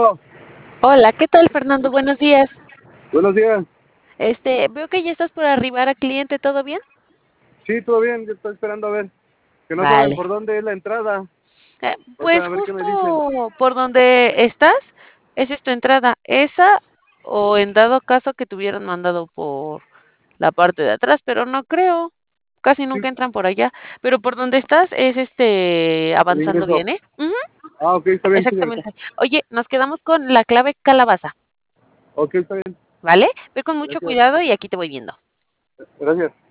Hola, ¿qué tal, Fernando? Buenos días. Buenos días. Veo que ya estás por arribar a cliente, ¿todo bien? Sí, todo bien. Yo estoy esperando a ver. Que no saben Vale. por dónde es la entrada. Ahorita Pues a ver qué me dicen. justo por donde estás, esa es tu entrada. Esa, o en dado caso que te hubieran mandado por la parte de atrás, pero no creo. Casi Sí, nunca entran por allá. Pero por donde estás es el avanzando ingreso. bien, ¿eh? Ujú, Ah, ok, está bien, señorita. exactamente. Oye, nos quedamos con la clave calabaza, Ok, está bien. ¿vale? Ve con mucho Gracias. cuidado y aquí te voy viendo. Gracias.